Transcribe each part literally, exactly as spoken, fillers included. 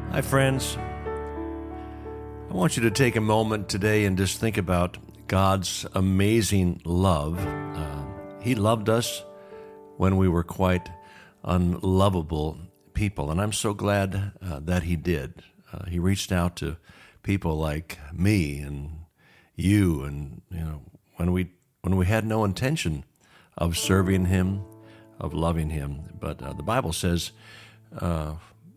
Hi, friends. I want you to take a moment today and just think about God's amazing love. Uh, he loved us when we were quite unlovable people, and I'm so glad uh, that He did. Uh, he reached out to people like me and you, and you know, when we when we had no intention of serving Him, of loving Him. But uh, the Bible says uh,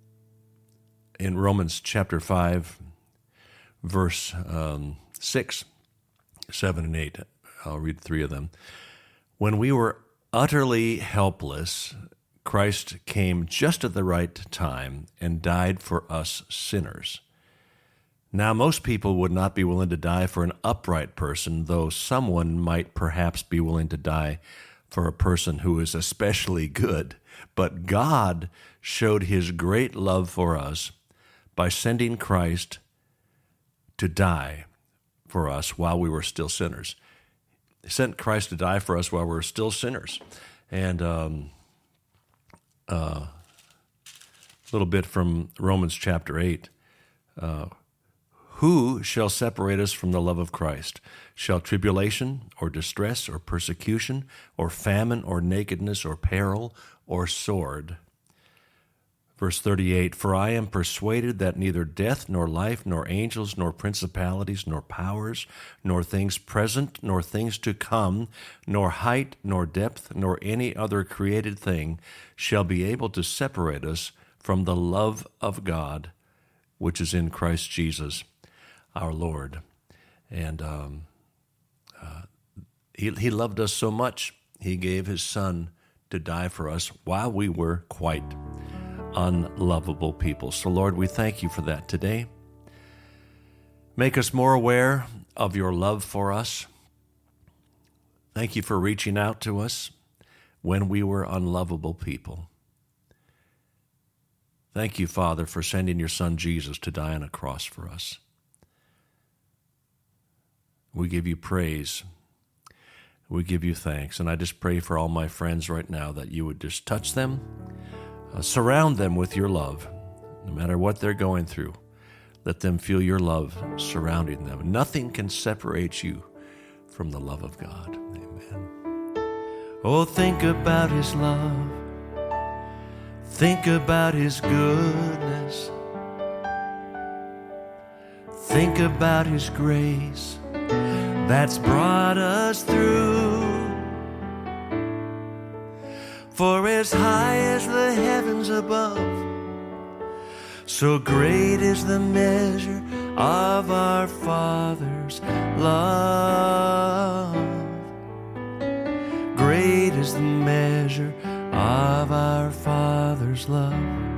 in Romans chapter five, verse um, six, seven, and eight, I'll read three of them. When we were utterly helpless, Christ came just at the right time and died for us sinners. Now, most people would not be willing to die for an upright person, though someone might perhaps be willing to die for a person who is especially good. But God showed His great love for us by sending Christ to die for us while we were still sinners. He sent Christ to die for us while we were still sinners. And um, uh, a little bit from Romans chapter eight. Uh, Who shall separate us from the love of Christ? Shall tribulation or distress or persecution or famine or nakedness or peril or sword? Verse thirty-eight, For I am persuaded that neither death nor life nor angels nor principalities nor powers nor things present nor things to come nor height nor depth nor any other created thing shall be able to separate us from the love of God, which is in Christ Jesus our Lord. And um, uh, he, he loved us so much, He gave His Son to die for us while we were quite unlovable people. So, Lord, we thank You for that today. Make us more aware of Your love for us. Thank You for reaching out to us when we were unlovable people. Thank You, Father, for sending Your Son Jesus to die on a cross for us. We give You praise. We give You thanks. And I just pray for all my friends right now that You would just touch them, uh, surround them with Your love, no matter what they're going through. Let them feel Your love surrounding them. Nothing can separate You from the love of God. Amen. Oh, think about His love. Think about His goodness. Think about His grace that's brought us through. For as high as the heavens above, so great is the measure of our Father's love. Great is the measure of our Father's love.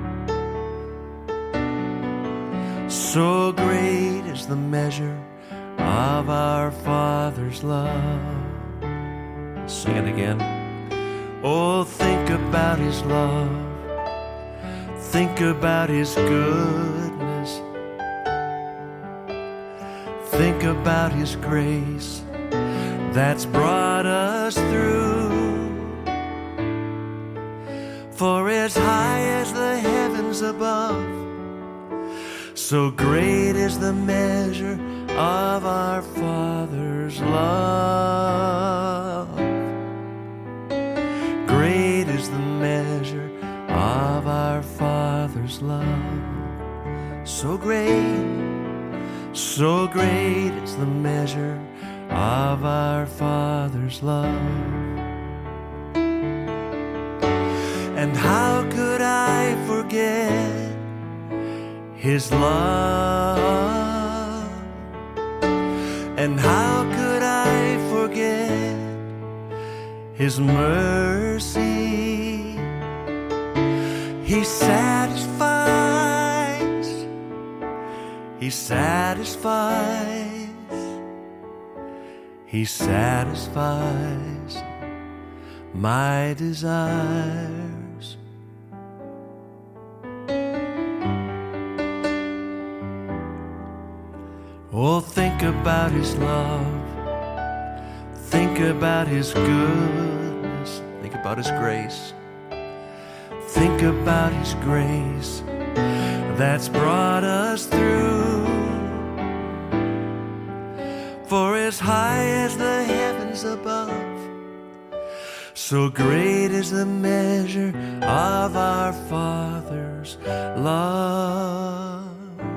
So great is the measure of our Father's love. Sing it again. Oh, think about His love. Think about His goodness. Think about His grace that's brought us through. For as high as the heavens above, so great is the measure of our Father's love. Great is the measure of our Father's love. So great, so great is the measure of our Father's love. And how could I forget His love? And how could I forget His mercy? He satisfies, He satisfies, He satisfies my desires. Oh, think about His love. Think about His goodness. Think about His grace. Think about His grace that's brought us through. For as high as the heavens above, so great is the measure of our Father's love.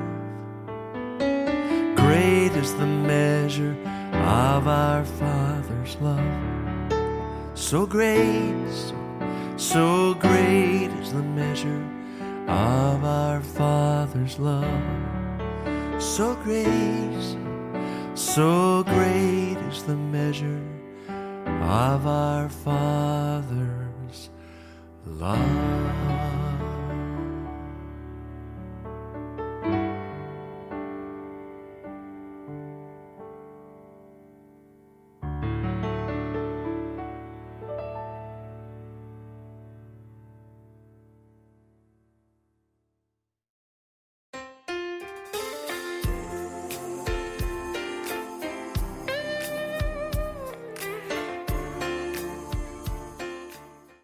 Great is the measure of our Father's love. So great, so, so great is the measure of our Father's love. So great, so great is the measure of our Father's love.